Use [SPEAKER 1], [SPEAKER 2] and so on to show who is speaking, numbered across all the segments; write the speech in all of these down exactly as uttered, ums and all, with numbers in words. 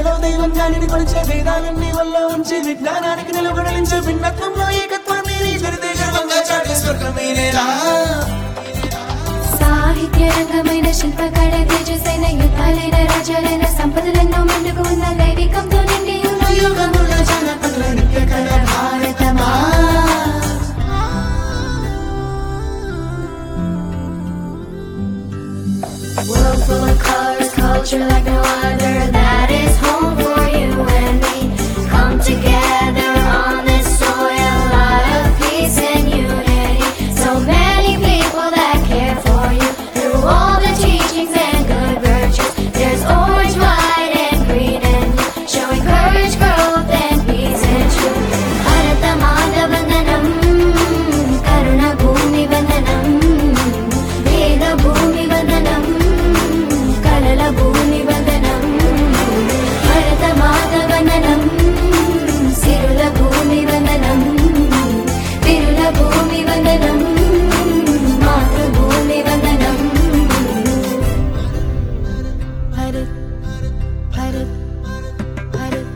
[SPEAKER 1] గుండెలో దైవం జాలిని కొలిచే వేదాలన్నీ వల్ల ఉంచి విజ్ఞానానికి నిలబడలించే భిన్నత్వంలో ఏకత్వాన్ని గర్వంగా చాటే స్వర్గమేనేరా.
[SPEAKER 2] సాహిత్య రంగమైన శిల్పకళ తేజసైన యుద్ధాలైన రాజ్యాలైన సంపదలెన్నో మెండుకు ఉన్న దైవికంతో నిండి ఉన్న
[SPEAKER 1] యుగముల జానపద నిత్య కళ భారతమా.
[SPEAKER 2] World full of colors, culture like no other. That is home for you and me. Come together on this soil, lot of peace and unity. So many people that care for you through all the teachings and good virtues. There's orange, white and green and blue, showing courage, growth and peace and truth. Bharata Mata Vandanam, Karuna Bhumi Vandanam, Veda Bhumi Vandanam, Kalala Bhumi Vandanam, Bharata Mata Vandanam, Sirula Bhumi Vandanam, Virula Bhumi Vandanam, Matra Bhumi Vandanam. Bharat, Bharat, Bharat.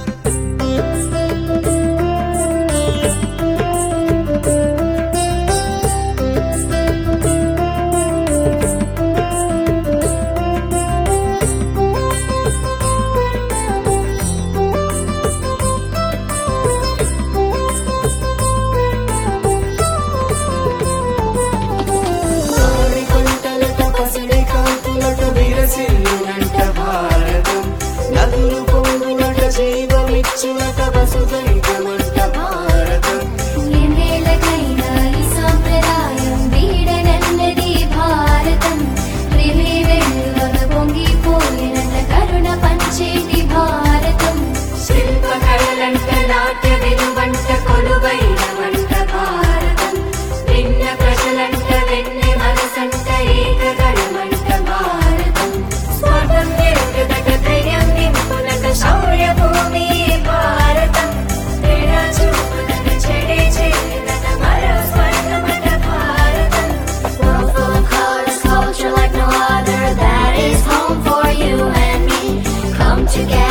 [SPEAKER 1] కోడి పంటలతో పసిడి కాంతులతో విరసిల్లునంట భారతం. నదులు పొంగునట జీవమిచ్చునట వసుదైకమంట భారతం.
[SPEAKER 2] ఎన్నేళ్ళకైనా ఈ సాంప్రదాయం వీడనన్నది భారతం. ప్రేమే వెలువగా పొంగిపోయినంత కరుణ పంచేటి భారతం. శిల్పకళలంట నాట్య విలువంట కొలువైనవంట భారతం. భిన్న ప్రజలంట వెన్నె మనసంట ఏకగణమంట భారతం. స్వార్థం ఎరుగదట ధైర్యం నింపునట శౌర్య భూమి భారతం. తేడా చూపునట చెడే చేరినట మరో స్వర్గమట భారతం. World full of colors, culture like no other. That is home for you and me. Come together